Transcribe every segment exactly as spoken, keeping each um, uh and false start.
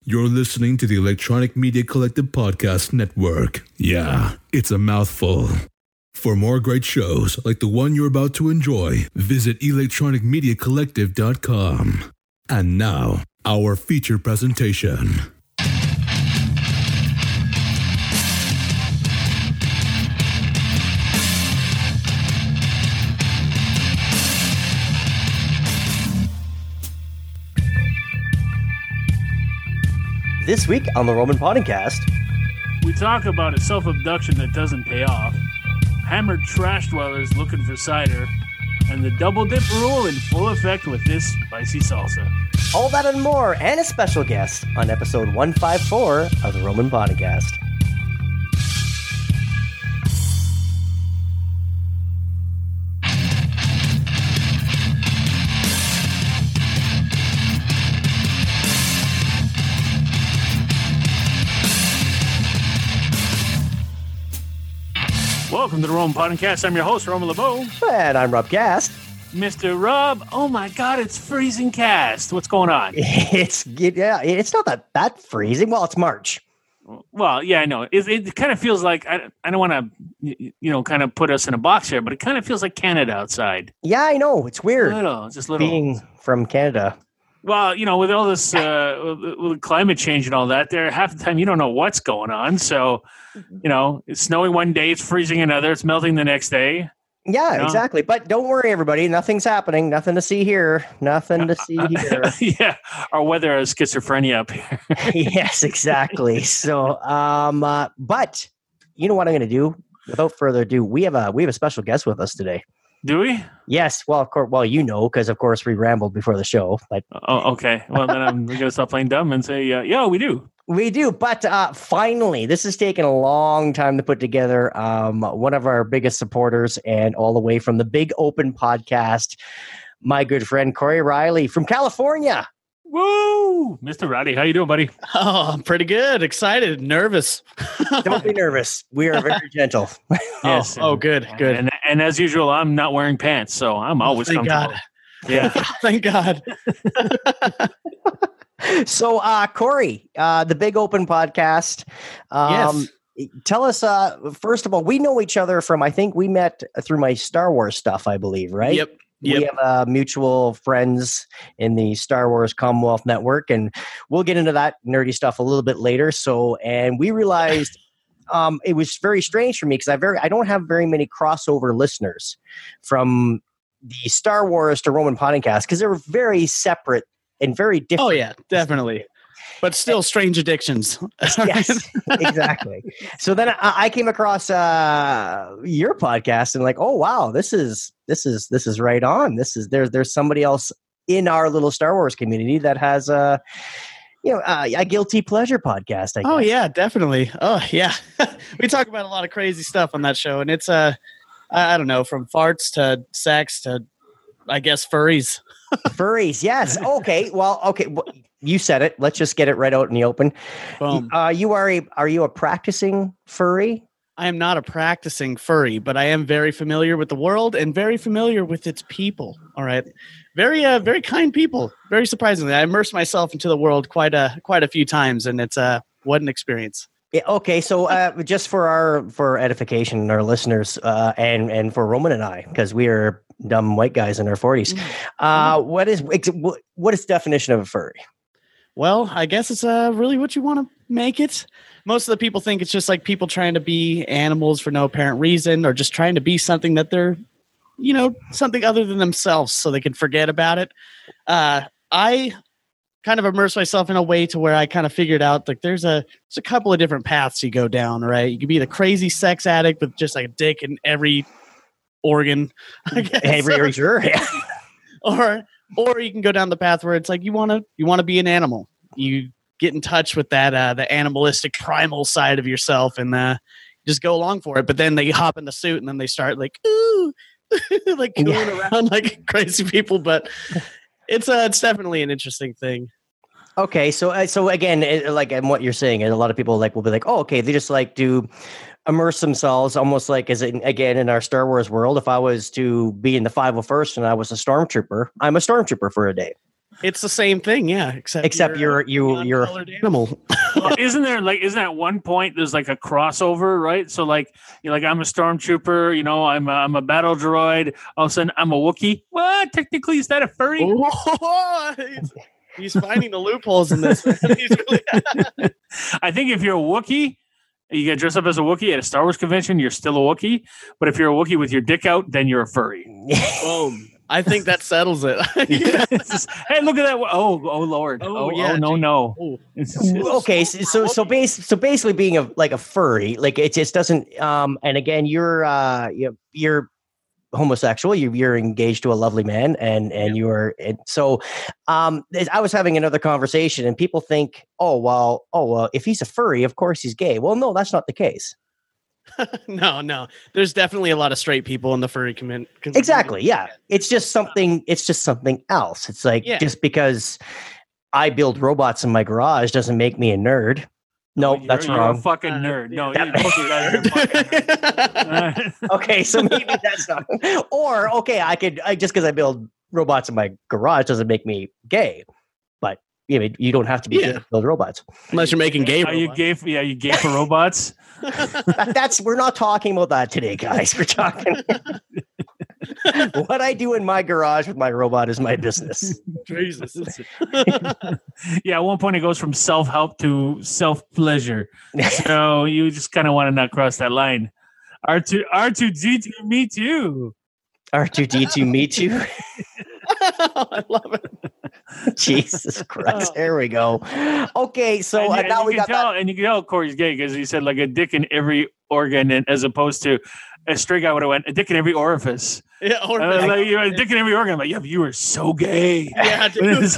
You're listening to the Electronic Media Collective Podcast Network. Yeah, it's a mouthful. For more great shows like the one you're about to enjoy, visit electronic media collective dot com. And now, our feature presentation. This week on the Roman Podcast, we talk about a self-abduction that doesn't pay off, hammered trash dwellers looking for cider, and the double dip rule in full effect with this spicy salsa. All that and more, and a special guest on episode one fifty-four of the Roman Podcast. Welcome to the Roman Podcast. I'm your host, Roman LeBeau. And I'm Rob Gast. Mister Rob, oh my God, it's freezing cast. What's going on? It's yeah, it's not that that freezing. Well, it's March. Well, yeah, I know. It, it kind of feels like, I, I don't want to, you know, kind of put us in a box here, but it kind of feels like Canada outside. Yeah, I know. It's weird. A little, just a little. Being from Canada. Well, you know, with all this uh, with climate change and all that, there half the time you don't know what's going on. So, you know, it's snowing one day, it's freezing another, it's melting the next day. Yeah, you know? Exactly. But don't worry, everybody. Nothing's happening. Nothing to see here. Nothing to see here. Yeah, our weather is schizophrenia up here. Yes, exactly. So, um, uh, but you know what I'm going to do? Without further ado, we have a we have a special guest with us today. Do we? Yes. Well, of course. Well, you know, because of course we rambled before the show. But oh, okay. Well, then I'm going to stop playing dumb and say, uh, yeah, we do. We do. But uh, finally, this has taken a long time to put together. Um, one of our biggest supporters, and all the way from the Big Open Podcast, my good friend Corey Riley from California. Woo! Mister Riley, how you doing, buddy? Oh, I'm pretty good. Excited. Nervous. Don't be nervous. We are very gentle. Yes. Oh, oh, good. Good. And, and as usual, I'm not wearing pants, so I'm always oh, thank comfortable. God. Yeah. Thank God. So, uh, Corey, uh, the Big Open Podcast. Um, yes. Tell us, uh, first of all, we know each other from, I think we met through my Star Wars stuff, I believe, right? Yep. Yep. We have uh, mutual friends in the Star Wars Commonwealth Network, and we'll get into that nerdy stuff a little bit later. So, and we realized um, it was very strange for me because I very I don't have very many crossover listeners from the Star Wars to Roman Podcast because they're very separate and very different. Oh yeah, definitely. But still strange addictions. Yes, exactly. So then I, I came across uh, your podcast and like, oh wow, this is this is this is right on. This is there's there's somebody else in our little Star Wars community that has a you know uh, a guilty pleasure podcast. I guess. Oh yeah, definitely. Oh yeah, we talk about a lot of crazy stuff on that show, and it's uh I, I don't know, from farts to sex to I guess furries. Furries, yes. Okay, well, okay. Well, you said it. Let's just get it right out in the open. Boom. Uh, you are a are you a practicing furry? I am not a practicing furry, but I am very familiar with the world and very familiar with its people. All right, very uh, very kind people. Very surprisingly, I immersed myself into the world quite a quite a few times, and it's uh what an experience. Yeah, okay, so uh, just for our for edification, our listeners, uh, and and for Roman and I, because we are dumb white guys in our forties. Uh, what is what is the definition of a furry? Well, I guess it's uh, really what you want to make it. Most of the people think it's just like people trying to be animals for no apparent reason, or just trying to be something that they're, you know, something other than themselves, so they can forget about it. Uh, I kind of immersed myself in a way to where I kind of figured out like there's a there's a couple of different paths you go down. Right, you could be the crazy sex addict with just like a dick in every organ, I guess. Every sure, yeah. or or you can go down the path where it's like you want to you want to be an animal. You get in touch with that uh, the animalistic primal side of yourself and uh, just go along for it. But then they hop in the suit and then they start like ooh, like going yeah. around like crazy people. But it's uh, it's definitely an interesting thing. Okay, so uh, so again, it, like and what you're saying, and a lot of people like will be like, oh, okay, they just like do immerse themselves almost like as in, again in our Star Wars world. If I was to be in the five oh first and I was a stormtrooper, I'm a stormtrooper for a day. It's the same thing, yeah. Except Except you're you you're a colored animal. Well, isn't there like isn't at one point there's like a crossover, right? So like you're like I'm a stormtrooper, you know, I'm a, I'm a battle droid. All of a sudden I'm a Wookiee. What? Technically, is that a furry? he's, he's finding the loopholes in this. He's really I think if you're a Wookiee, you get dressed up as a Wookiee at a Star Wars convention, you're still a Wookiee. But if you're a Wookiee with your dick out, then you're a furry. Boom. I think that settles it. Just, hey, look at that! Oh, oh, Lord! Oh, Oh, yeah, oh no, gee. no! Oh. It's just- okay. So so so, base, so basically, being a like a furry, like it just doesn't. Um, and again, you're uh, you're, you're homosexual. You, you're engaged to a lovely man, and and you're and so. Um, I was having another conversation, and people think, oh well, oh well, if he's a furry, of course he's gay. Well, no, that's not the case. no, no. There's definitely a lot of straight people in the furry community. Exactly. Yeah. It's just something, it's just something else. It's like, Yeah. just because I build robots in my garage doesn't make me a nerd. No, you're, that's you're wrong. a fucking nerd. No, That- you, both you guys are fucking nerds. Okay. So maybe that's not, or, okay, I could, I just because I build robots in my garage doesn't make me gay, but you know, you don't have to be Yeah. gay to build robots. Unless you're making gay Are you robots. gay? For, yeah, you gay for robots? That- that's, we're not talking about that today, guys. We're talking what I do in my garage with my robot is my business. Jesus. Yeah, at one point it goes from self-help to self-pleasure. So you just kind of want to not cross that line. R two R two D two, me too. R two D two, me too. I love it. Jesus Christ. There we go. Okay, so and, uh, and now you we can got tell, that. and you can tell Corey's gay because he said like a dick in every organ, and as opposed to a straight guy would have went a dick in every orifice. Yeah, or Uh, like, you know, a dick in every organ. I'm like, yeah, but you ware so gay. yeah, dude.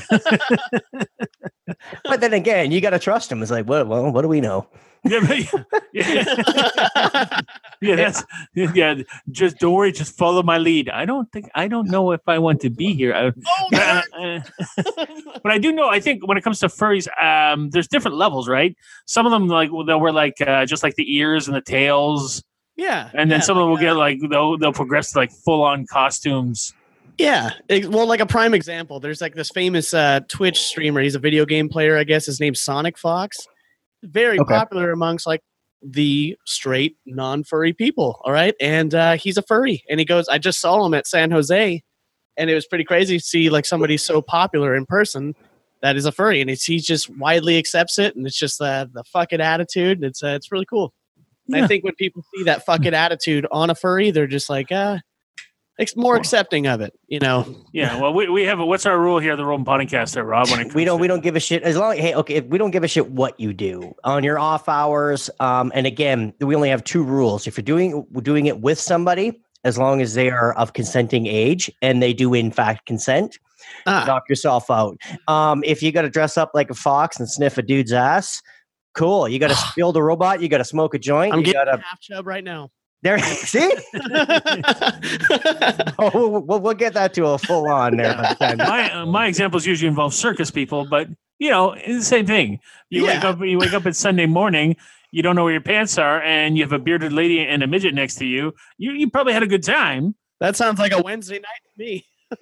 But then again, you got to trust him. It's like, well, well, what do we know? Yeah, but- yeah. Yeah, that's yeah. Just don't worry. Just follow my lead. I don't think I don't know if I want to be here. I, Oh, uh, uh, but I do know. I think when it comes to furries, um, there's different levels, right? Some of them like they'll wear like uh, just like the ears and the tails, yeah. and then yeah, some of them will like, get uh, like they'll they'll progress to like full on costumes. Yeah. Ex- Well, like a prime example, there's like this famous uh, Twitch streamer. He's a video game player, I guess. His name's Sonic Fox. Very Okay. popular amongst like the straight non-furry people. All right. And uh, he's a furry. And he goes, I just saw him at San Jose. And it was pretty crazy to see like somebody so popular in person that is a furry. And it's, he just widely accepts it. And it's just uh, the fuck it attitude. It's, uh, it's really cool. And Yeah. I think when people see that fuck it attitude on a furry, they're just like, uh, ex- more accepting of it, you know. Yeah. Well, we, we have a, what's our rule here, at the Roman Podcast, there, Rob? When it comes We don't to- we don't give a shit as long hey okay if we don't give a shit what you do on your off hours. Um, and again, we only have two rules. If you're doing doing it with somebody, as long as they are of consenting age and they do in fact consent, Ah, knock yourself out. Um, if you got to dress up like a fox and sniff a dude's ass, cool. You got to build a robot. You got to smoke a joint. I'm you getting got to half chub right now. there. See, oh, we'll, we'll, we'll get that to a full on there. By the time. my uh, my examples usually involve circus people, but you know, it's the same thing. You wake Yeah. up, you wake up at Sunday morning, you don't know where your pants are, and you have a bearded lady and a midget next to you. You you probably had a good time. That sounds like a Wednesday night to me.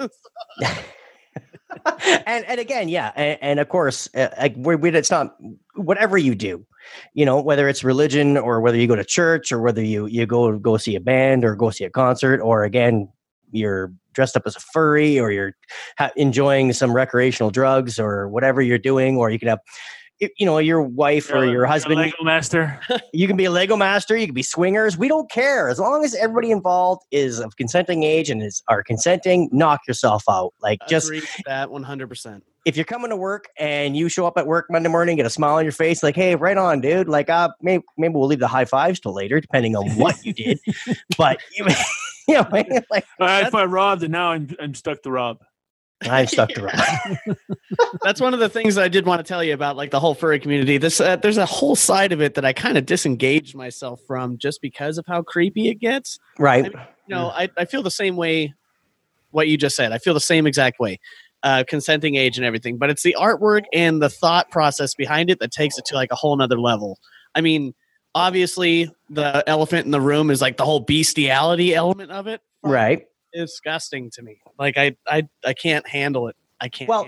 and and again, yeah, and, and of course, uh, like we're, we it's not whatever you do, you know, whether it's religion or whether you go to church or whether you you go go see a band or go see a concert or again you're dressed up as a furry or you're ha- enjoying some recreational drugs or whatever you're doing, or you can have. You know, your wife or You're a- your you're a husband. Lego master. You can be a Lego master. You can be swingers. We don't care as long as everybody involved is of consenting age and is are consenting. Knock yourself out. Like just Agree with that one hundred percent. if you're coming to work and you show up at work Monday morning, get a smile on your face, like, hey, right on, dude. Like, uh, maybe maybe we'll leave the high fives till later, depending on what you did. But you, you know, like I I robbed, and now I'm I'm stuck to Rob. I'm stuck to rock. That's one of the things that I did want to tell you about, like the whole furry community. This uh, there's a whole side of it that I kind of disengaged myself from just because of how creepy it gets. Right. You know, I, I feel the same way. What you just said, I feel the same exact way. Uh, consenting age and everything, but it's the artwork and the thought process behind it that takes it to like a whole nother level. I mean, obviously, the elephant in the room is like the whole bestiality element of it. Right. Disgusting to me. Like I, I, I can't handle it. I can't Well, handle. It.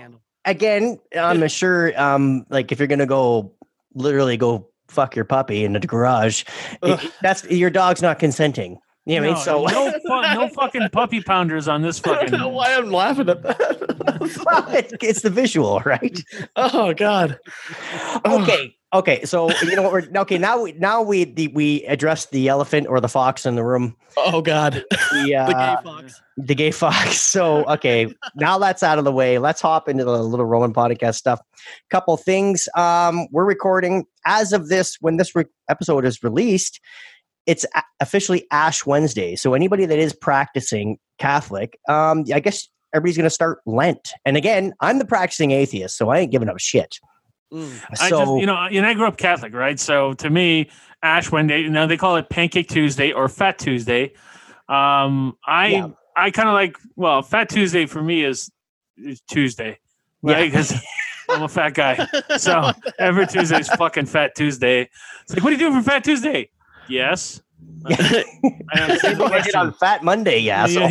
again, I'm sure, um, like if you're gonna go, literally go fuck your puppy in the garage, it, that's your dog's not consenting. You know what I mean? So no, fu- no fucking puppy pounders on this I fucking. don't know why I'm laughing at that. well, it, it's the visual, right? Oh God. Okay. Okay. So you know what? We're okay. Now we now we the, we address the elephant or the fox in the room. Oh God. The, uh, The gay fox. The gay fox. So okay, now that's out of the way. Let's hop into the little Roman podcast stuff. Couple things. Um, we're recording as of this when this re- episode is released. It's a- officially Ash Wednesday. So anybody that is practicing Catholic, um, I guess everybody's going to start Lent. And again, I'm the practicing atheist, so I ain't giving up shit. Mm. I So just, you know, and I grew up Catholic, right? So to me, Ash Wednesday, you know, they call it Pancake Tuesday or Fat Tuesday. Um, I Yeah. I kind of like, well, Fat Tuesday for me is, is Tuesday, right? Because I'm a fat guy. So every Tuesday is fucking Fat Tuesday. It's like, what are you doing for Fat Tuesday? Yes. I understand the I did on question. Fat Monday, yeah. So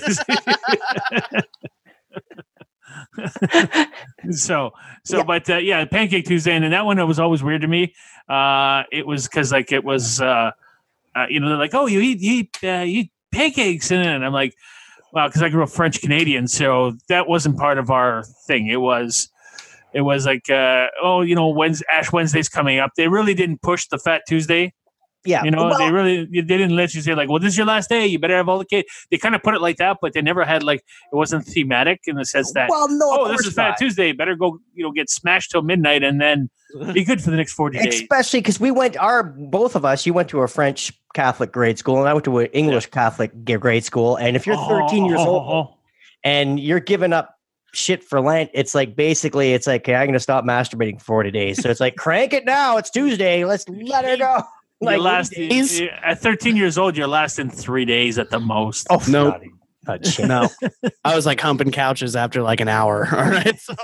so so Yeah. but uh, yeah, Pancake Tuesday, and then that one was always weird to me. Uh it was because like it was uh, uh you know, they're like, oh, you eat you eat uh, you eat pancakes, and I'm like, well, because I grew up French Canadian, so that wasn't part of our thing. It was it was like uh oh, you know, Wednesday, Ash Wednesday's coming up. They really didn't push the Fat Tuesday. yeah, You know, well, they really they didn't let you say like, well, this is your last day. You better have all the kids. They kind of put it like that, but they never had like it wasn't thematic in the sense that well, no, of oh, this course is Fat not. Tuesday. Better go, you know, get smashed till midnight and then be good for the next forty days. Especially because we went, our both of us, you went to a French Catholic grade school, and I went to an English Catholic g- grade school. And if you're thirteen years Oh, old oh, and you're giving up shit for Lent, it's like basically, it's like, okay, I'm going to stop masturbating for forty days. So it's like, crank it now. It's Tuesday. Let's let her go. you Like, last days. at thirteen years old, you're lasting three days at the most. Oh, Nope. not, not shit. No, I was like humping couches after like an hour. All right. So,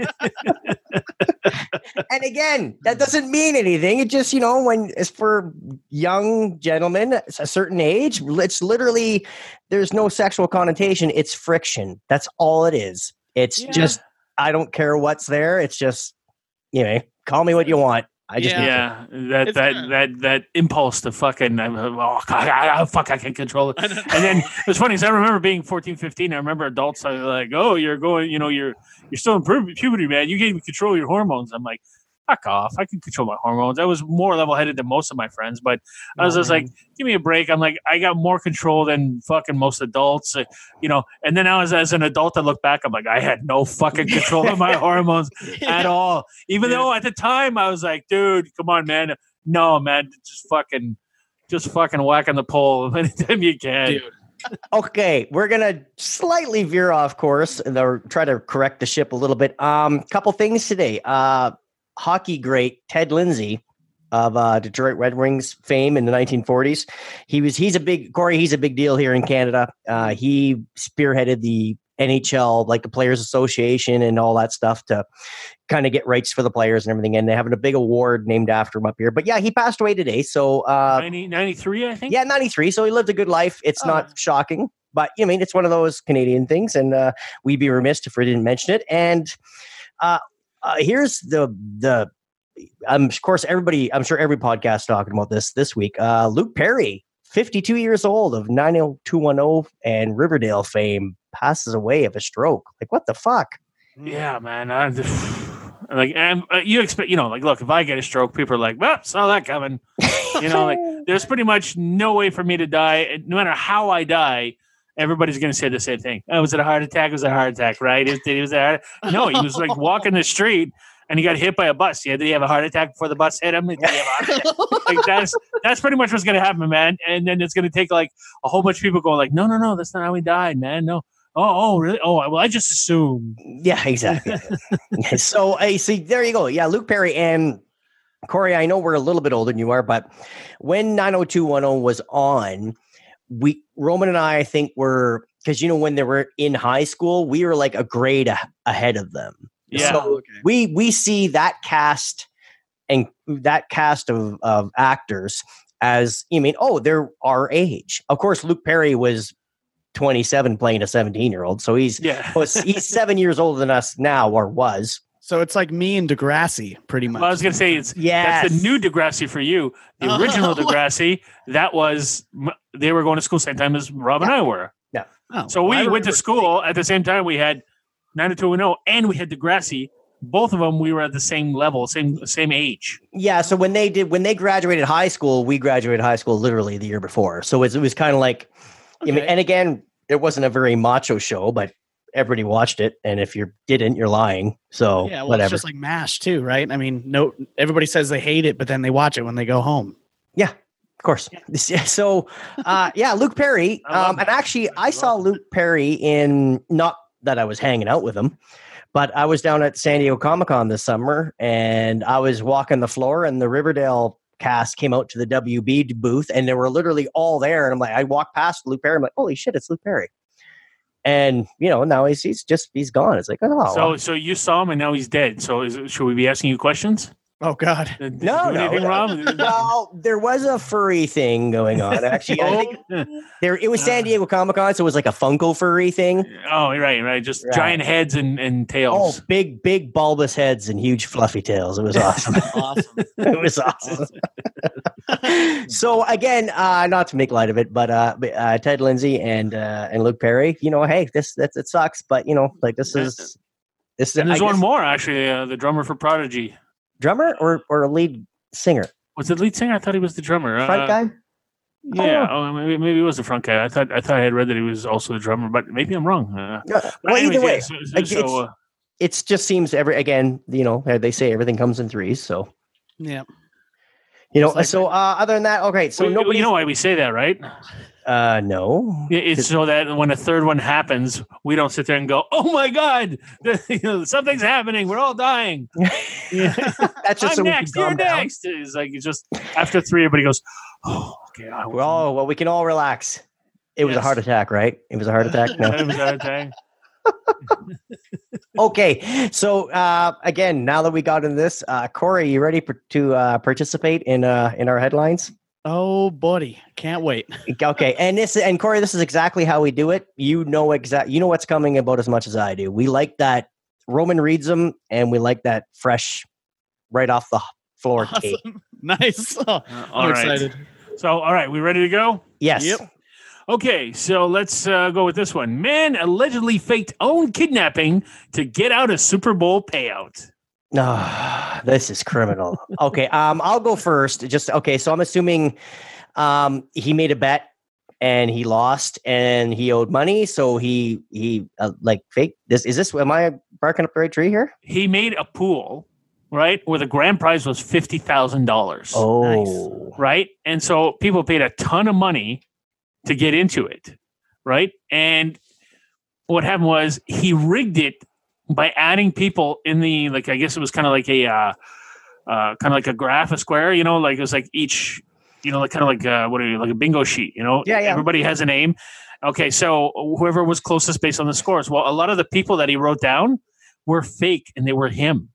And again, that doesn't mean anything. It just, you know, when it's for young gentlemen, it's a certain age, it's literally, there's no sexual connotation. It's friction. That's all it is. It's Yeah. just, I don't care what's there. It's just, you know, call me what you want. I just, Yeah. Yeah, that It's that, kinda- that that impulse to fucking uh, oh, God, I, I, fuck, I can't control it. And then it was funny because I remember being fourteen, fifteen. I remember adults are like, "Oh, you're going, you know, you're you're still in pu- puberty, man. You can't even control your hormones." I'm like, "Fuck off! I can control my hormones." I was more level-headed than most of my friends, but I was Oh, just like, "Give me a break." I'm like, I got more control than fucking most adults, uh, you know. And then now, as as an adult, I look back, I'm like, I had no fucking control of my hormones at all. Even Dude. though at the time I was like, dude, come on, man. No, man, just fucking, just fucking whack on the pole anytime you can. Dude. okay, we're gonna slightly veer off course and or try to correct the ship a little bit. Um, couple things today. Uh, hockey great Ted Lindsay of uh, Detroit Red Wings fame in the nineteen forties. He was he's a big Corey. He's a big deal here in Canada. Uh, he spearheaded the N H L, like the Players Association and all that stuff to kind of get rights for the players and everything. And they're having a big award named after him up here. But yeah, he passed away today. So uh, ninety, ninety-three, I think. yeah, ninety-three. So he lived a good life. It's Oh. not shocking, but you know, I mean, it's one of those Canadian things, and uh, we'd be remiss if we didn't mention it. And uh, uh, here's the the. Um, of course, everybody. I'm sure every podcast talking about this this week. Uh, Luke Perry, fifty-two years old, of nine oh two one oh and Riverdale fame, passes away of a stroke. Like, what the fuck? Yeah, man. I, like, and, uh, you expect, you know, like, look, if I get a stroke, people are like, well, saw that coming. You know, like, there's pretty much no way for me to die. And no matter how I die, everybody's going to say the same thing. Oh, was it a heart attack? It was a heart attack, right? It, it was a heart No, he was like walking the street and he got hit by a bus. Yeah, did he have a heart attack before the bus hit him? Did he have a heart attack? Like, that's that's pretty much what's going to happen, man. And then it's going to take like a whole bunch of people going like, no, no, no, that's not how he died, man. No. Oh, oh, really? Oh, well, I just assumed. Yeah, exactly. So, hey, see, there you go. Yeah, Luke Perry and Corey. I know we're a little bit older than you are, but when nine oh two one oh was on, we Roman and I, I think were because you know when they were in high school, we were like a grade a- ahead of them. Yeah. So Okay. we we see that cast and that cast of of actors as you mean, oh, they're our age. Of course, Luke Perry was twenty-seven playing a seventeen year old. So he's Yeah. was, he's seven years older than us now, or was. So it's like me and Degrassi, pretty much. Well, I was going to say it's Yes. that's the new Degrassi for you. The Oh. original Degrassi, that was they were going to school same time as Rob and I were. Oh, So we well, I went to remember- school at the same time. We had nine two and oh, and we had Degrassi. Both of them, we were at the same level, same same age. Yeah. So when they did, when they graduated high school, we graduated high school literally the year before. So it was, it was kind of like, I mean, Okay. and again, it wasn't a very macho show, but everybody watched it. And if you didn't, you're lying. So Yeah, well, whatever. it's just like MASH too, right? I mean, no, everybody says they hate it, but then they watch it when they go home. Yeah, of course. So, uh, yeah, Luke Perry. I love Um, and that. actually, I I saw love Luke Perry in, not that I was hanging out with him, but I was down at San Diego Comic Con this summer, and I was walking the floor, and the Riverdale cast came out to the W B booth, and they were literally all there. And I'm like, I walked past Luke Perry. I'm like, holy shit, it's Luke Perry. And you know, now he's he's just he's gone. It's like, oh, So so you saw him and now he's dead. So is, should we be asking you questions? Oh God. Did No, you do no, anything, no. Rob? well, there was a furry thing going on. Actually, I think oh, there it was San Diego Comic Con, so it was like a Funko furry thing. oh, right, right. Just Right. giant heads and, and Oh, tails. big, big bulbous heads and huge fluffy tails. It was awesome. Awesome. it was awesome. So again, uh, not to make light of it, but uh, but, uh, Ted Lindsay and uh, and Luke Perry, you know, hey, this that's it sucks, but you know, like this is this is And there's I one guess, more actually. Uh, the drummer for Prodigy. drummer or or a lead singer, Was it lead singer? I thought he was the drummer. front Uh, guy. Yeah, oh, maybe maybe it was the front guy. I thought I thought I had read that he was also the drummer, but maybe I'm wrong. Uh, No, but well, anyways, either way, yeah, so, so, like, so, uh, it just seems every again, you know, they say everything comes in threes, so Yeah. you know. It's like- so uh, other than that, okay, so we- nobody, you know why we say that, right? uh, no, Yeah, It's so that when a third one happens, we don't sit there and go, "Oh my god, you know, something's happening. We're all dying." Yeah. that's just I'm so we can next. You're calm down. next. It's like it's just after three, everybody goes, "Oh, okay." I Well, oh, well, we can all relax. It was a Yes. heart attack, right? It was a heart attack. No. It was a heart attack. Okay, so uh, again, now that we got into this, uh, Corey, you ready per- to uh, participate in uh, in our headlines? Oh, buddy. Can't wait. Okay, and this and Corey, this is exactly how we do it. You know exact, you know what's coming about as much as I do. We like that Roman reads them, and we like that fresh, right off the floor cake. Awesome. Nice. Oh, Uh, I'm all right. excited. So, all right, we ready to go? Yes. Yep. Okay, so let's uh, go with this one. Man allegedly faked own kidnapping to get out a Super Bowl payout. Ah, this is criminal. Okay, um, I'll go first. Just okay. So I'm assuming um, he made a bet and he lost and he owed money, so he he uh, like fake this. Is this? Am I barking up the right tree here? He made a pool, right, where the grand prize was fifty thousand dollars. Oh, Right, and so people paid a ton of money to get into it, right? And what happened was he rigged it by adding people in the, like, I guess it was kind of like a uh, uh, kind of like a graph, a square, you know, like it was like each, you know, like kind of like uh, what are you, like a bingo sheet, you know? Yeah, yeah. Everybody has a name. Okay, so whoever was closest based on the scores. Well, a lot of the people that he wrote down were fake, and they were him.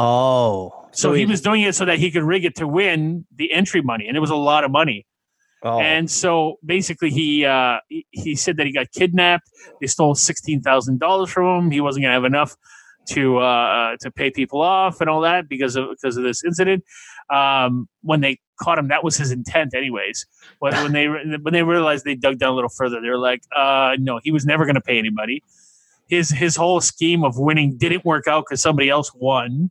oh. So he was doing it so that he could rig it to win the entry money, and it was a lot of money. Oh. And so basically, he uh, he, he said that he got kidnapped. They stole sixteen thousand dollars from him. He wasn't going to have enough to uh, to pay people off and all that because of because of this incident. Um, when they caught him, that was his intent, anyways. When, when they when they realized, they dug down a little further. They were like, uh, "No, he was never going to pay anybody." His his whole scheme of winning didn't work out because somebody else won.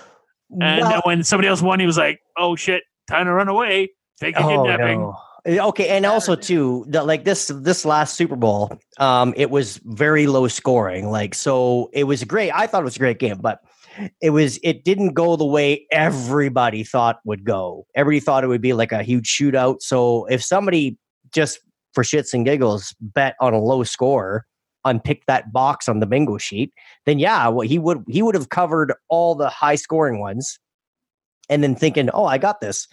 And Well- then when somebody else won, he was like, "Oh shit, time to run away, take a Oh, kidnapping." no. Okay, and also too, the, like this this last Super Bowl, um, it was very low scoring. Like, so it was great. I thought it was a great game, but it was it didn't go the way everybody thought would go. Everybody thought it would be like a huge shootout. So if somebody just for shits and giggles bet on a low score, unpicked that box on the bingo sheet, then yeah, well, he would he would have covered all the high scoring ones, and then thinking, oh, I got this.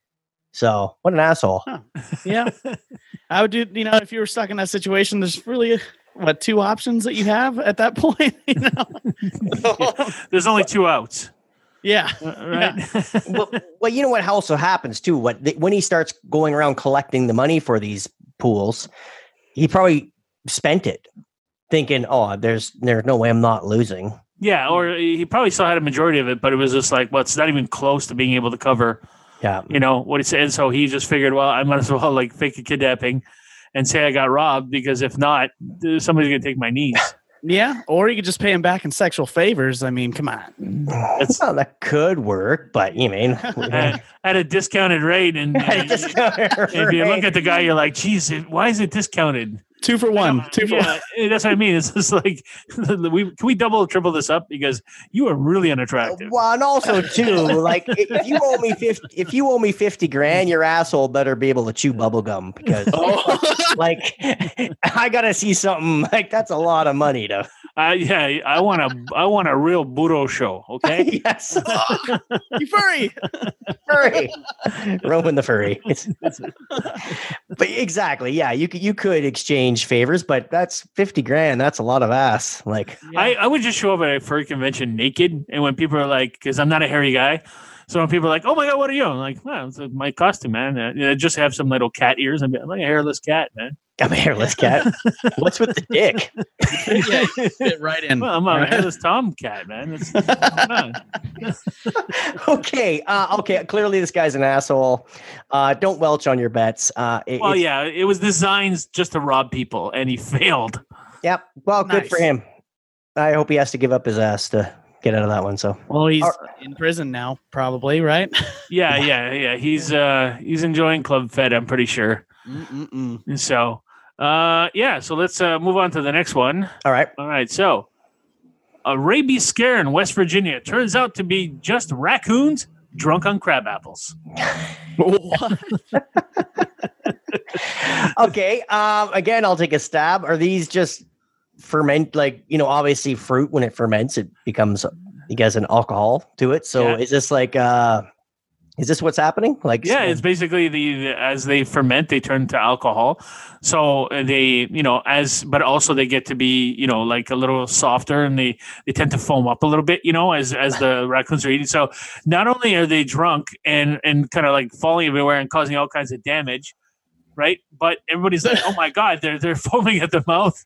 So what an asshole. Huh. Yeah. I would do, you know, if you were stuck in that situation, there's really, what, two options that you have at that point, you know? There's only two outs, Yeah. uh, right? well, well, you know what also happens too. What the, when he starts going around collecting the money for these pools, he probably spent it, thinking, "Oh, there's there's no way I'm not losing." Yeah, or he probably still had a majority of it, but it was just like, well, it's not even close to being able to cover. Yeah, you know what he said. And so he just figured, well, I might as well like fake a kidnapping and say I got robbed, because if not, somebody's gonna take my niece. Yeah, or you could just pay him back in sexual favors. I mean, come on. That's, well, that could work, but you mean at, at a discounted rate, and, and discounted if you rate. look at the guy, you're like, geez, why is it discounted? Two for one. Two for yeah, one. That's what I mean. It's just like, we can we double or triple this up, because you are really unattractive. Well, and also too, like if you owe me fifty, if you owe me fifty grand, your asshole better be able to chew bubble gum, because Oh. like I gotta see something like that's a lot of money to. Uh, yeah, I want a I want a real Budo show. Okay. Yes, You furry. furry, Roman the furry. It's, but exactly, yeah, you could you could exchange favors, but that's fifty grand. That's a lot of ass. Like I, I would just show up at a furry convention naked, and when people are like, because I'm not a hairy guy, so when people are like, "Oh my god, what are you?" I'm like, "Well, it's my costume, man." Uh, you know, just have some little cat ears and be like a hairless cat, man. I'm a hairless cat. What's with the dick? Yeah, you fit right in. Well, I'm a hairless Tom cat, man. It's, come on. Okay, uh, okay. Clearly, this guy's an asshole. Uh, don't welch on your bets. Uh, it, Well, it's- yeah, it was designed just to rob people, and he failed. Yep. Well, good Nice. for him. I hope he has to give up his ass to get out of that one. So Well, he's Are- in prison now, probably, right? Yeah, yeah, yeah. He's uh he's enjoying Club Fed, I'm pretty sure. Mm-mm-mm. So, uh, yeah. So let's uh, move on to the next one. all right. All right. So, a rabies scare in West Virginia turns out to be just raccoons drunk on crab apples. Okay. Um. Again, I'll take a stab. Are these just ferment? Like, you know, obviously, fruit when it ferments, it becomes it gets an alcohol to it. So Yeah. is this like uh, is this what's happening? Like, Yeah, it's basically the, the as they ferment, they turn to alcohol. So uh, they, you know, as but also they get to be, you know, like a little softer, and they they tend to foam up a little bit, you know, as as the raccoons are eating. So not only are they drunk and and kind of like falling everywhere and causing all kinds of damage, right? But everybody's like, oh my god, they're they're foaming at the mouth,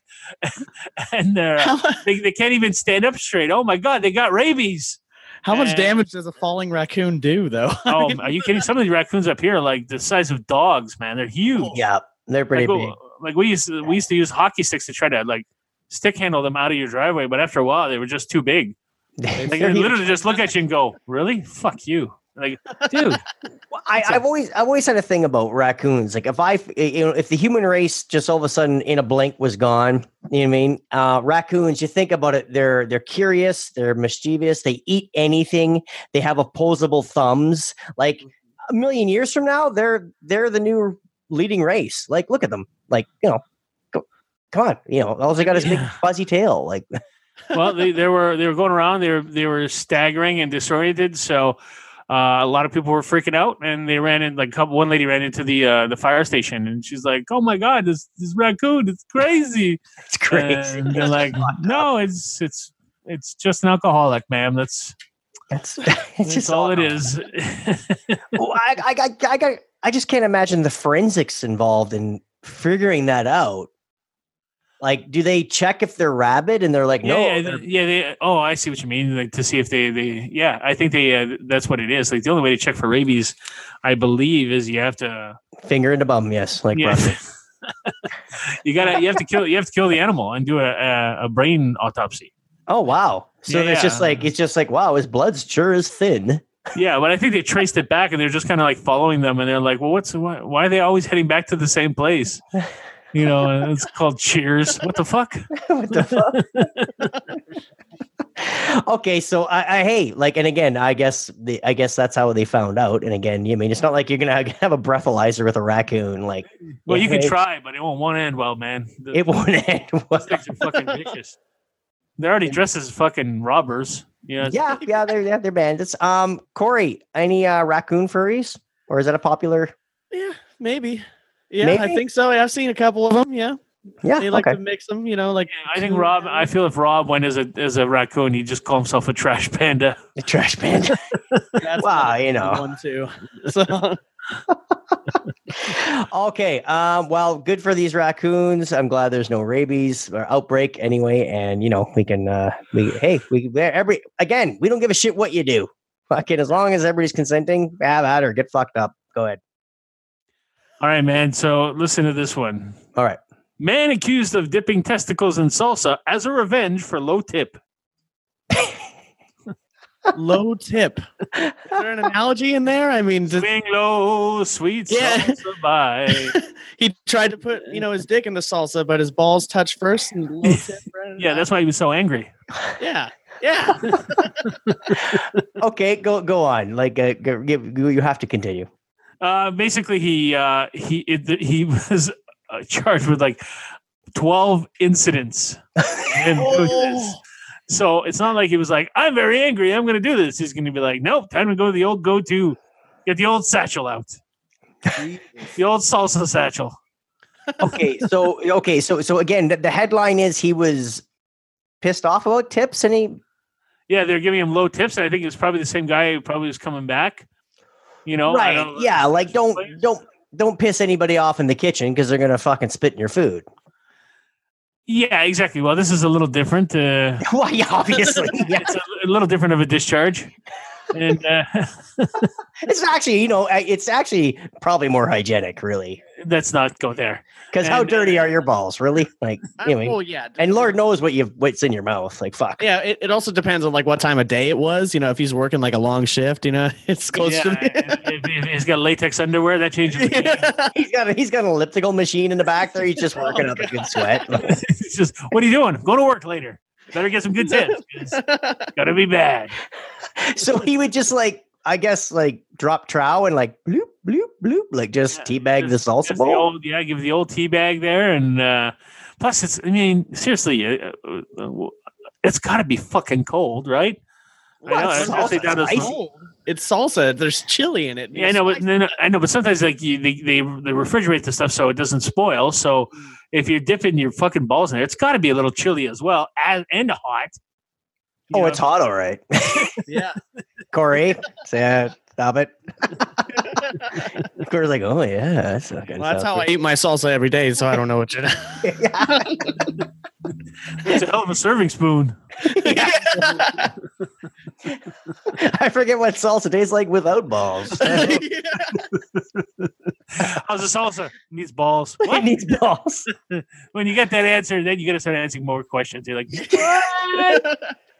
and they're they they can't even stand up straight. Oh my god, they got rabies. How much And- damage does a falling raccoon do, though? Oh, are you kidding? Some of the raccoons up here are like the size of dogs, man. They're huge. yeah, they're pretty like, big. like we used to, we used to use hockey sticks to try to like stick handle them out of your driveway, but after a while they were just too big. Like they They're huge. literally just look at you and go, "Really? Fuck you!" Like, dude. I, I've always I've always had a thing about raccoons. Like if I you know if the human race just all of a sudden in a blink was gone, you know what I mean? Uh, raccoons, you think about it, they're they're curious, they're mischievous, they eat anything, they have opposable thumbs. Like a million years from now, they're they're the new leading race. Like look at them. Like you know, go, come on, you know, all they got is big Yeah. fuzzy tail. Like Well, they, they were they were going around. They were they were staggering and disoriented. So uh, a lot of people were freaking out, and they ran in. Like a couple, one lady ran into the uh, the fire station, and she's like, "Oh my god, this this raccoon, it's crazy." it's crazy. And they're like, "No, it's it's it's just an alcoholic, ma'am. That's That's it's that's just all it is." Well, I, I, I, I, got, I just can't imagine the forensics involved in figuring that out. Like, do they check if they're rabid and they're like, no, yeah, yeah, they're- they- yeah. They, oh, I see what you mean. Like to see if they, they, yeah. I think they. Uh, that's what it is. Like the only way to check for rabies, I believe, is you have to. finger in the bum? Yes, like Yeah. rabid. you gotta. You have to kill. You have to kill the animal and do a a, a brain autopsy. Oh wow! So Yeah, it's just yeah. like it's just like wow, his blood sure is thin. Yeah, but I think they traced it back, and they're just kind of like following them, and they're like, "Well, what's why, why are they always heading back to the same place?" You know, and it's called Cheers. What the fuck? What the fuck? Okay, so I, I hey, like, and again, I guess the I guess that's how they found out. And again, you mean it's not like you're gonna have a breathalyzer with a raccoon, like. Well, you can hey, try, but it won't won't end well, man. The, It won't end. these well. things are fucking vicious. They're already dressed as fucking robbers. You know, Yeah, yeah, they're yeah, they're bandits. Um, Corey, any uh, raccoon furries, or is that a popular? Yeah, maybe. Yeah, Maybe? I think so. I've seen a couple of them. Yeah, Yeah, they like okay. to mix them. You know, like I think Rob. I feel if Rob went as a as a raccoon, he'd just call himself a trash panda. The trash panda. that's Wow, another you good know. one too. So Okay. Um, well, good for these raccoons. I'm glad there's no rabies or outbreak anyway. And you know, we can uh we hey, we every again, we don't give a shit what you do. Fucking as long as everybody's consenting, have at her, get fucked up. Go ahead. All right, man. So listen to this one. All right. Man accused of dipping testicles in salsa as a revenge for low tip. Low tip. Is there an analogy in there? I mean, does, Swing low, sweet Yeah. salsa bye. he tried to put, you know, his dick in the salsa, but his balls touched first. And low tip right Yeah, that's why he was so angry. yeah, yeah. Okay, go go on. Like uh, go, give, you have to continue. Uh, basically, he uh, he it, he was uh, charged with like twelve incidents. And Oh. so it's not like he was like, "I'm very angry. I'm going to do this." He's going to be like, "Nope, time to go to the old go-to, get the old satchel out, the old salsa satchel." Okay, so okay, so so again, the, the headline is he was pissed off about tips, and he Yeah, they're giving him low tips, and I think it was probably the same guy who probably was coming back. You know, I right, don't- yeah, like don't don't don't piss anybody off in the kitchen because they're gonna fucking spit in your food. Yeah, exactly. Well, this is a little different. Uh, Well, yeah, obviously, yeah. it's a, a little different of a discharge, and uh, It's actually, you know, it's actually probably more hygienic, really. let's not go there. Because how And- dirty are your balls, really? Like, I- you know, well, yeah. and Lord knows what you what's in your mouth. Like, fuck. Yeah, it, it also depends on like what time of day it was. You know, if he's working like a long shift, you know, it's close Yeah, to if, if he's got latex underwear, that changes the game. He's got a, he's got an elliptical machine in the back there. He's just working Oh, up a good sweat. It's just, what are you doing? Go to work later. Better get some good tips. It's gotta be bad. So he would just like, I guess, like drop trow and like bloop bloop bloop, like just Yeah, teabag the Just- salsa just the bowl. old, yeah, give the old tea bag there, and uh, plus, it's. I mean, seriously, uh, uh, uh, it's got to be fucking cold, right? I know, What? I was gonna say Salsa's down to spicy. some- It's salsa. There's chili in it. Yeah, I know, but no, no, I know, but sometimes like you, they, they they refrigerate the stuff so it doesn't spoil. So if you're dipping your fucking balls in there, it's got to be a little chilly as well, as, and hot. You Oh, know? it's hot, all right. Yeah. Corey, say, stop it. Corey's like, oh yeah, that's fucking Well, that's sounds how I eat my salsa every day, so I don't know what you're. good. It's a hell of a serving spoon. I forget what salsa tastes like without balls. How's the salsa? Needs balls. It What? needs balls. When you get that answer, then you got to start answering more questions. You're like, what?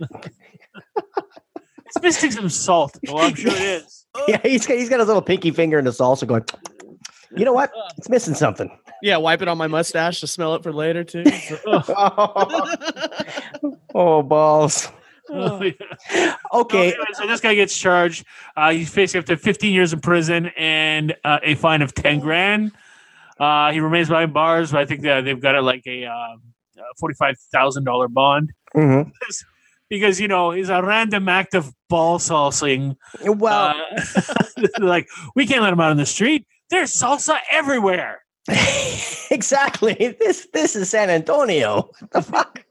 It's missing some salt. Well, I'm sure it is. Yeah, he's got, he's got his little pinky finger in the salsa going, you know what? It's missing something. Yeah, wipe it on my mustache to smell it for later too. Oh, oh, balls. Oh, yeah. Okay. So, anyway, so this guy gets charged. Uh, he's facing up to fifteen years in prison and uh, a fine of ten grand. Uh, he remains behind bars, but I think that they've got it like a uh, forty-five thousand dollars bond. Mhm. Because, you know, it's a random act of ball salsing. Well, Uh, like, we can't let him out on the street. There's salsa everywhere. exactly. This this is San Antonio. What the fuck?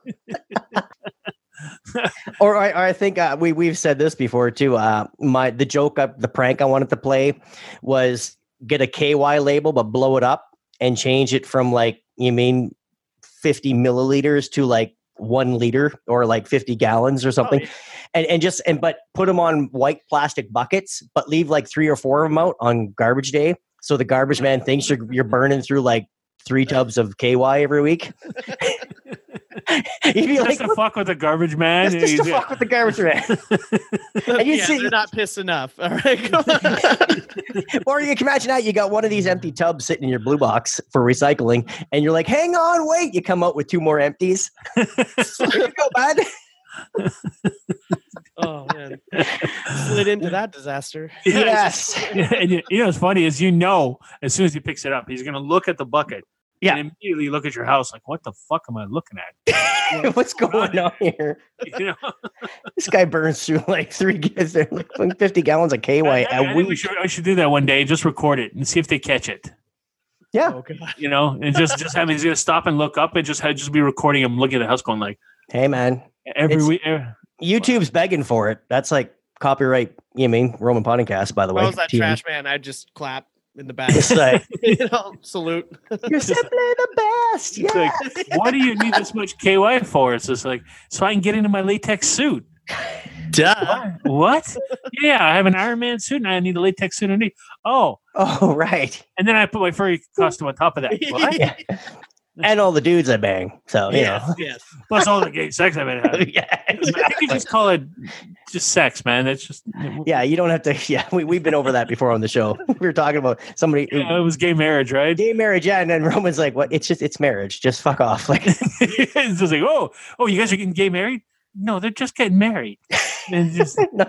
or, I, or I think uh, we we've said this before too. Uh, my the joke, uh, the prank I wanted to play was get a K Y label, but blow it up and change it from like you mean fifty milliliters to like one liter or like fifty gallons or something, Oh, yeah. and and just and but put them on white plastic buckets, but leave like three or four of them out on garbage day, so the garbage man thinks you're you're burning through like three tubs of K Y every week. You'd be Just like, to fuck with the garbage man. that's just to He's- fuck with the garbage man. And you yeah, see- they're not pissed enough. All right, come on. Or you can imagine that you got one of these empty tubs sitting in your blue box for recycling, and you're like, hang on, wait. You come out with two more empties. Here you go, bud. Oh man, slid into that disaster. Yeah, it's Yes. just- yeah, and you, you know what's funny is you know as soon as he picks it up, he's gonna look at the bucket. Yeah. And immediately look at your house like, what the fuck am I looking at? What's going on here? You know, This guy burns through like three, like fifty gallons of K Y I, I a think we week. should, I should do that one day. Just record it and see if they catch it. Yeah. Oh god. You know, and just just have he's gonna stop and look up and just have, just be recording him looking at the house, going like Hey, man. every It's- week. eh, YouTube's begging for it. That's like copyright, you mean, Roman Podcast, by the If way. I was that T M. trash man, I'd just clap. in the back. It's like, you know, salute. you're simply the best. It's Yeah. like, why do you need this much K Y for? It's just like, so I can get into my latex suit. Duh. What? Yeah, I have an Iron Man suit and I need a latex suit underneath. Oh, Oh, right. and then I put my furry costume on top of that. What? Yeah. And all the dudes I bang. So, you Yes, know. yes. Plus all the gay sex I've been having. Yeah. I think you just call it just sex, man. That's just Yeah, you don't have to. Yeah, we, we've been over that before on the show. We were talking about somebody. Yeah, it was gay marriage, right? Gay marriage, yeah, and then Roman's like, "What? It's just it's marriage. Just fuck off." Like, It's just like, oh, oh, you guys are getting gay married? No, they're just getting married. And just no,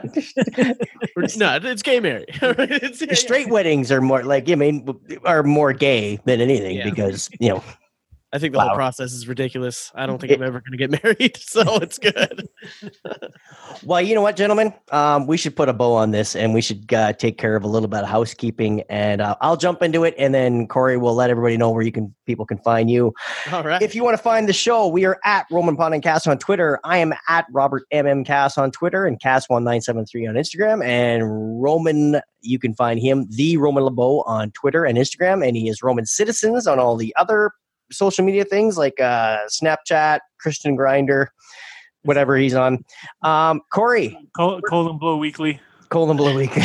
No, it's gay marriage. It's, straight weddings are more like I mean are more gay than anything Yeah. because you know. I think the Wow. whole process is ridiculous. I don't think It- I'm ever going to get married, so it's good. Well, you know what, gentlemen, um, we should put a bow on this, and we should uh, take care of a little bit of housekeeping, and uh, I'll jump into it, and then Corey will let everybody know where you can people can find you. All right. If you want to find the show, we are at Roman Pond and Cass on Twitter. I am at Robert M M Cass on Twitter and Cass one nine seven three on Instagram. And Roman, you can find him, the Roman LeBeau, on Twitter and Instagram. And he is Roman Citizens on all the other social media things like uh, Snapchat, Christian Grinder, whatever he's on. Um, Corey, Col- Colon Blow Weekly. Colon Blue Week.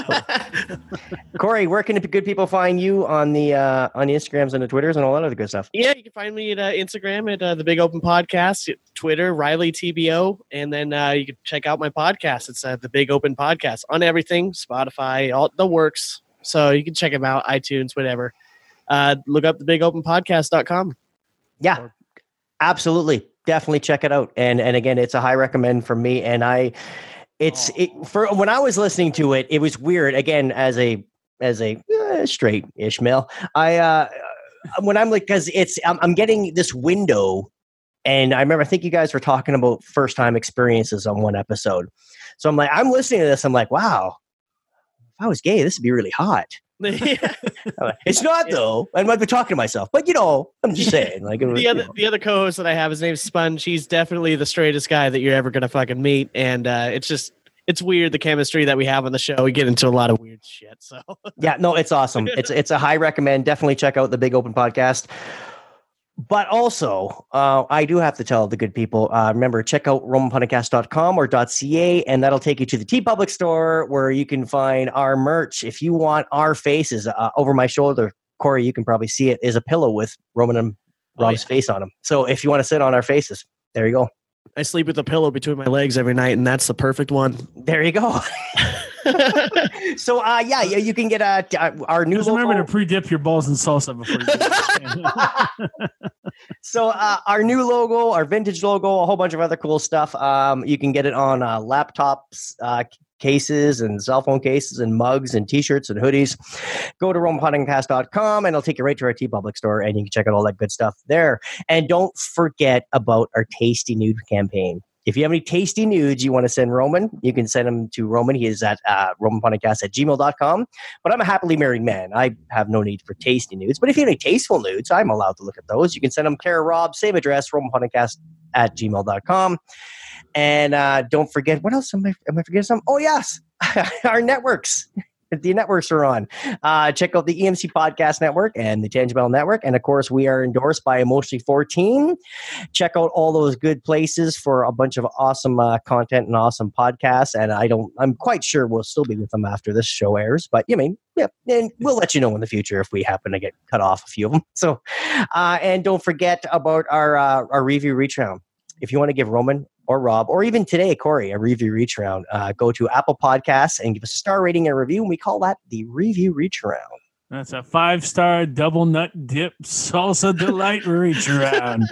Corey, where can the good people find you on the uh, on the Instagrams and the Twitters and all that other good stuff? Yeah, you can find me at uh, Instagram at uh, the Big Open Podcast, Twitter Riley T B O, and then uh, you can check out my podcast. It's uh, the Big Open Podcast on everything, Spotify, all the works. So you can check them out, iTunes, whatever. Uh, look up the big open podcast dot com. Yeah, absolutely. Definitely check it out. And and again, it's a high recommend from me. And I, it's it for when I was listening to it, it was weird. Again, as a as a uh, straight Ishmael, I uh, when I'm like because it's I'm, I'm getting this window, and I remember I think you guys were talking about first time experiences on one episode. So I'm like I'm listening to this. I'm like, wow, if I was gay, this would be really hot. It's not though. I might be talking to myself, but you know, I'm just saying. Like the you other know. the other co-host that I have, his name's Sponge. He's definitely the straightest guy that you're ever gonna fucking meet, and uh, it's just it's weird the chemistry that we have on the show. We get into a lot of weird shit. So Yeah, no, it's awesome. It's it's a high recommend. Definitely check out the Big Open Podcast. But also, uh, I do have to tell the good people, uh, remember, check out roman podcast dot com or .ca, and that'll take you to the TeePublic store where you can find our merch. If you want our faces uh, over my shoulder, Corey, you can probably see it, is a pillow with Roman and Rob's Oh, yeah. face on them. So if you want to sit on our faces, there you go. I sleep with a pillow between my legs every night, and that's the perfect one. There you go. So, uh, yeah, yeah, you can get uh, t- uh, our new Just logo. remember to pre-dip your balls in salsa before you do it. So uh, our new logo, our vintage logo, a whole bunch of other cool stuff. Um, you can get it on uh, laptops, uh, cases, and cell phone cases, and mugs, and T-shirts, and hoodies. Go to roman podcast dot com, and it'll take you right to our TeePublic store, and you can check out all that good stuff there. And don't forget about our Tasty Nude campaign. If you have any tasty nudes you want to send Roman, you can send them to Roman. He is at uh, roman podcast at gmail dot com. But I'm a happily married man. I have no need for tasty nudes. But if you have any tasteful nudes, I'm allowed to look at those. You can send them Kara Rob, same address, roman podcast at gmail dot com. And uh, don't forget, what else am I, am I forgetting something? Oh, yes, our networks. The networks are on. Uh, check out the E M C Podcast Network and the Tangible Network. And of course, we are endorsed by Emotionally fourteen. Check out all those good places for a bunch of awesome uh, content and awesome podcasts. And I don't, I'm quite sure we'll still be with them after this show airs. But you mean, yeah, and we'll let you know in the future if we happen to get cut off a few of them. So, uh, and don't forget about our uh, our review reach round. If you want to give Roman or Rob, or even today, Corey, a review reach round, uh, go to Apple Podcasts and give us a star rating and review, and we call that the review reach round. That's a five-star double nut dip salsa delight reach around.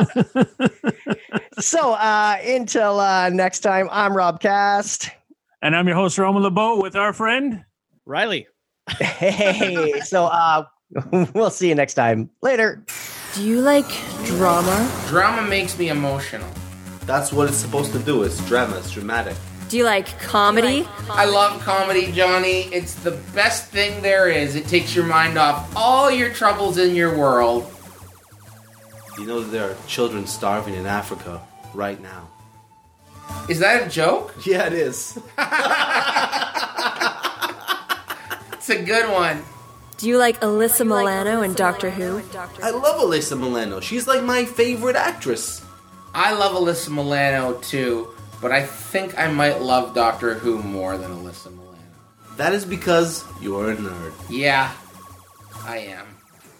So uh, until uh, next time, I'm Rob Cast. And I'm your host, Roman LeBeau, with our friend Riley. Hey, so uh, we'll see you next time. Later. Do you like drama? Drama makes me emotional. That's what it's supposed to do. It's drama. It's dramatic. Do you like comedy? I love comedy, Johnny. It's the best thing there is. It takes your mind off all your troubles in your world. You know that there are children starving in Africa right now. Is that a joke? Yeah, it is. It's a good one. Do you like Alyssa Milano and Doctor Who? I love Alyssa Milano. She's like my favorite actress. I love Alyssa Milano too, but I think I might love Doctor Who more than Alyssa Milano. That is because you are a nerd. Yeah, I am.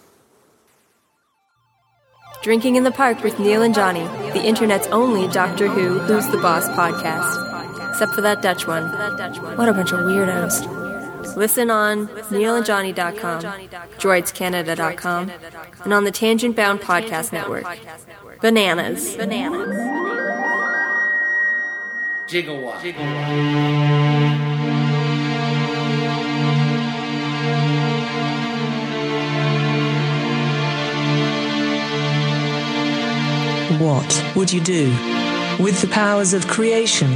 Drinking in the Park with Neil and Johnny, the internet's only Doctor Who Who's the Boss podcast. Except for that Dutch one. What a bunch of weirdos. Listen on neil and johnny dot com, droids canada dot com, and on the Tangent Bound Podcast Network. Bananas. Bananas. Gigawatt. Gigawatt. What would you do with the powers of creation?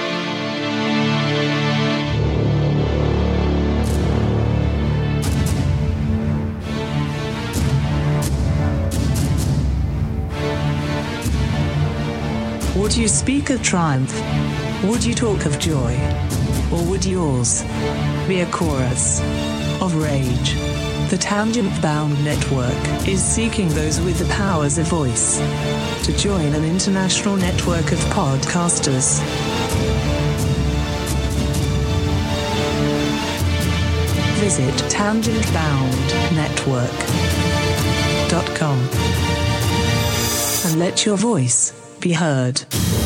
Would you speak of triumph? Would you talk of joy? Or would yours be a chorus of rage? The Tangent Bound Network is seeking those with the powers of voice to join an international network of podcasters. Visit tangent bound network dot com and let your voice be heard.